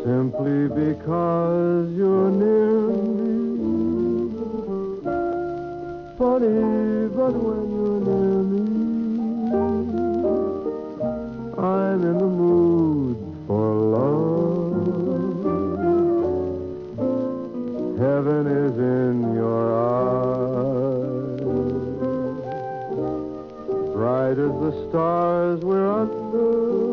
simply because you're near me. Funny, but when you're near me, I'm in the mood for love. Heaven is in your eyes. Bright as the stars we're under.